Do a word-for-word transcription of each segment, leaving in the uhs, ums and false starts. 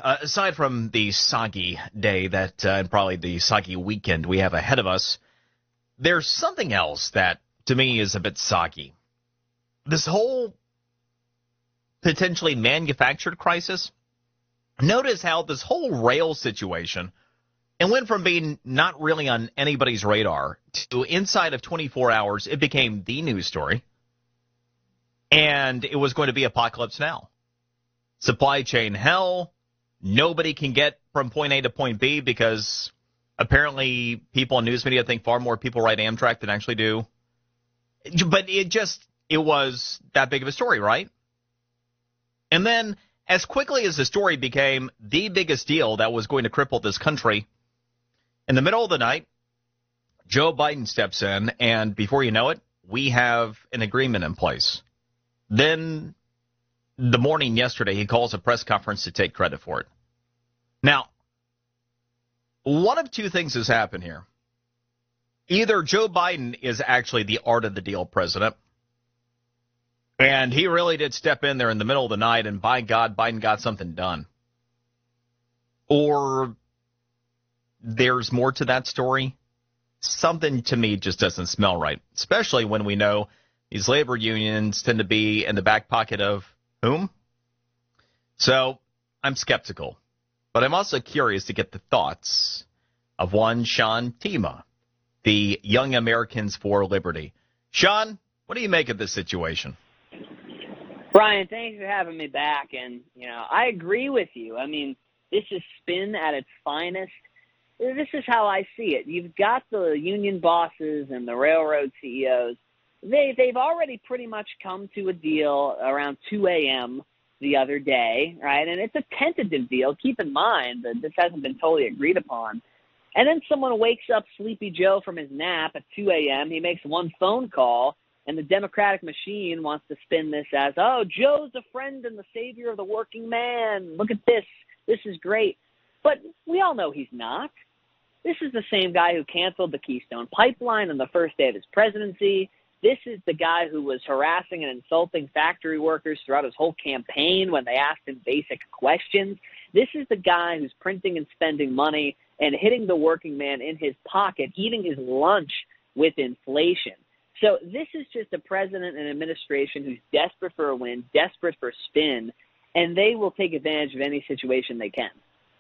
uh, aside from the soggy day that, uh, and probably the soggy weekend we have ahead of us, there's something else that, to me, is a bit soggy. This whole potentially manufactured crisis. Notice how this whole rail situation, it went from being not really on anybody's radar to inside of twenty-four hours, it became the news story. And it was going to be Apocalypse Now. Supply chain hell. Nobody can get from point A to point B because apparently people in news media think far more people ride Amtrak than actually do. But it just, it was that big of a story, right? And then as quickly as the story became the biggest deal that was going to cripple this country, in the middle of the night, Joe Biden steps in, and before you know it, we have an agreement in place. Then the morning yesterday, he calls a press conference to take credit for it. Now, one of two things has happened here. Either Joe Biden is actually the art of the deal president, and he really did step in there in the middle of the night, and by God, Biden got something done. Or there's more to that story. Something to me just doesn't smell right, especially when we know these labor unions tend to be in the back pocket of whom? So I'm skeptical, but I'm also curious to get the thoughts of one Sean Tima, the Young Americans for Liberty. Sean, what do you make of this situation? Brian, thanks for having me back. And, you know, I agree with you. I mean, this is spin at its finest. This is how I see it. You've got the union bosses and the railroad C E Os. They, they've already pretty much come to a deal around two a.m. the other day, right? And it's a tentative deal. Keep in mind that this hasn't been totally agreed upon. And then someone wakes up Sleepy Joe from his nap at two a.m. He makes one phone call, and the Democratic machine wants to spin this as, oh, Joe's a friend and the savior of the working man. Look at this. This is great. But we all know he's not. This is the same guy who canceled the Keystone Pipeline on the first day of his presidency. This is the guy who was harassing and insulting factory workers throughout his whole campaign when they asked him basic questions. This is the guy who's printing and spending money and hitting the working man in his pocket, eating his lunch with inflation. So this is just a president and administration who's desperate for a win, desperate for spin, and they will take advantage of any situation they can.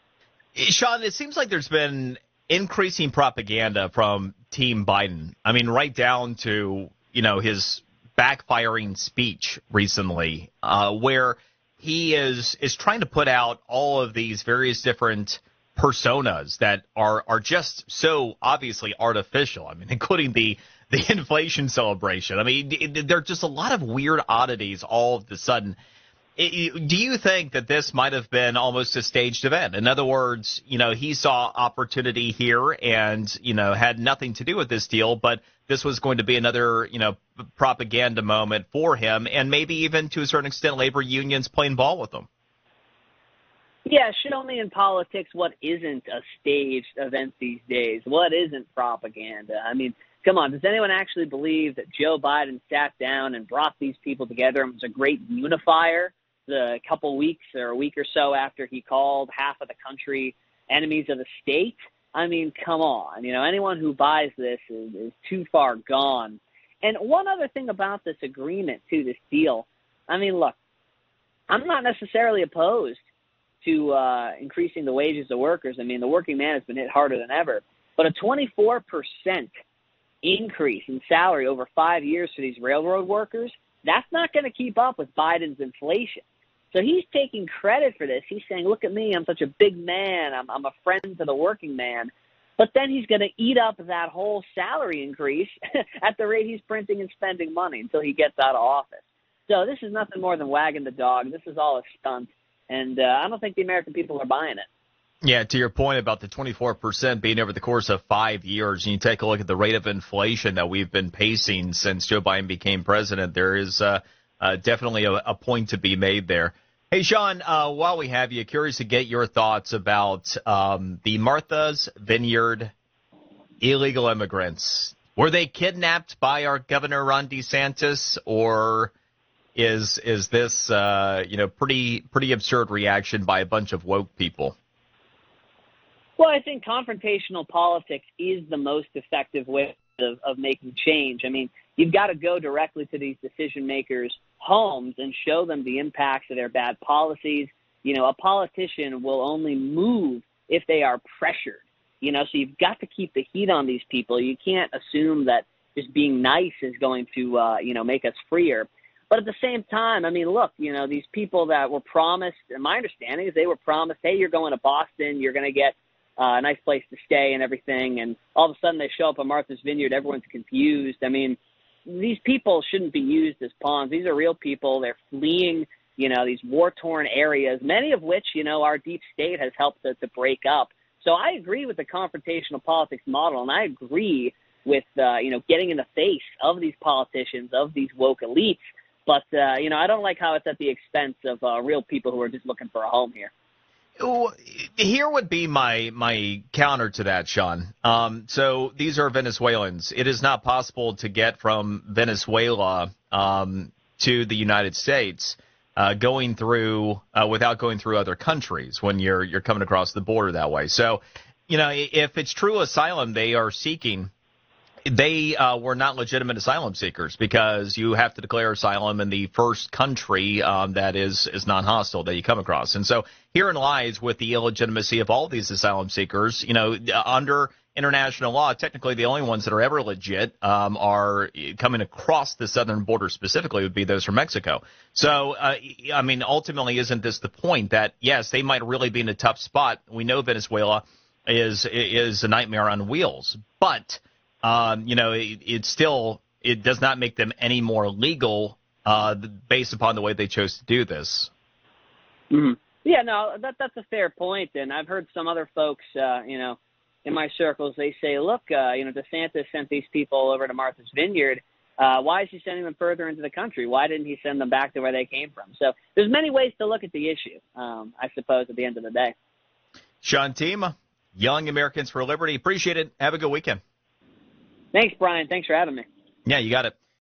Sean, it seems like there's been increasing propaganda from Team Biden. I mean, right down to, you know, his backfiring speech recently, uh, where he is is trying to put out all of these various different personas that are are just so obviously artificial. I mean, including the the inflation celebration. I mean, there are just a lot of weird oddities all of a sudden. It, do you think that this might have been almost a staged event? In other words, you know, he saw opportunity here and, you know, had nothing to do with this deal, but this was going to be another, you know, propaganda moment for him, and maybe even to a certain extent labor unions playing ball with him. Yeah, show me in politics what isn't a staged event these days. What isn't propaganda? I mean, come on, does anyone actually believe that Joe Biden sat down and brought these people together and was a great unifier the couple weeks or a week or so after he called half of the country enemies of the state? I mean, come on. You know, anyone who buys this is, is too far gone. And one other thing about this agreement, too, this deal, I mean, look, I'm not necessarily opposed to uh, increasing the wages of workers. I mean, the working man has been hit harder than ever. But a twenty-four percent increase in salary over five years for these railroad workers, that's not going to keep up with Biden's inflation. So he's taking credit for this. He's saying, look at me, I'm such a big man. I'm, I'm a friend to the working man. But then he's going to eat up that whole salary increase at the rate he's printing and spending money until he gets out of office. So this is nothing more than wagging the dog. This is all a stunt. And uh, I don't think the American people are buying it. Yeah, to your point about the twenty-four percent being over the course of five years, and you take a look at the rate of inflation that we've been pacing since Joe Biden became president, there is uh, uh, definitely a, a point to be made there. Hey, Sean, uh, while we have you, curious to get your thoughts about um, the Martha's Vineyard illegal immigrants. Were they kidnapped by our Governor Ron DeSantis, or is is this uh, you know pretty pretty absurd reaction by a bunch of woke people? Well, I think confrontational politics is the most effective way of, of making change. I mean, you've got to go directly to these decision makers' homes and show them the impacts of their bad policies. You know, a politician will only move if they are pressured. You know, so you've got to keep the heat on these people. You can't assume that just being nice is going to, uh, you know, make us freer. But at the same time, I mean, look, you know, these people that were promised, and my understanding is they were promised, hey, you're going to Boston, you're going to get uh, a nice place to stay and everything. And all of a sudden they show up at Martha's Vineyard, everyone's confused. I mean, these people shouldn't be used as pawns. These are real people. They're fleeing, you know, these war-torn areas, many of which, you know, our deep state has helped to, to break up. So I agree with the confrontational politics model, and I agree with, uh, you know, getting in the face of these politicians, of these woke elites. But, uh, you know, I don't like how it's at the expense of uh, real people who are just looking for a home here. Here would be my my counter to that, Sean. Um, so these are Venezuelans. It is not possible to get from Venezuela um, to the United States uh, going through uh, without going through other countries when you're you're coming across the border that way. So, you know, if it's true asylum they are seeking, they uh, were not legitimate asylum seekers because you have to declare asylum in the first country um, that is, is non-hostile that you come across. And so herein lies with the illegitimacy of all these asylum seekers. You know, under international law, technically the only ones that are ever legit um, are coming across the southern border specifically would be those from Mexico. So, uh, I mean, ultimately, isn't this the point that, yes, they might really be in a tough spot? We know Venezuela is is a nightmare on wheels, but Um, you know, it, it still it does not make them any more legal uh, based upon the way they chose to do this. Mm-hmm. Yeah, no, that that's a fair point, and I've heard some other folks, uh, you know, in my circles, they say, look, uh, you know, DeSantis sent these people over to Martha's Vineyard. Uh, why is he sending them further into the country? Why didn't he send them back to where they came from? So there's many ways to look at the issue, um, I suppose, at the end of the day. Sean Team, Young Americans for Liberty. Appreciate it. Have a good weekend. Thanks, Brian. Thanks for having me. Yeah, you got it.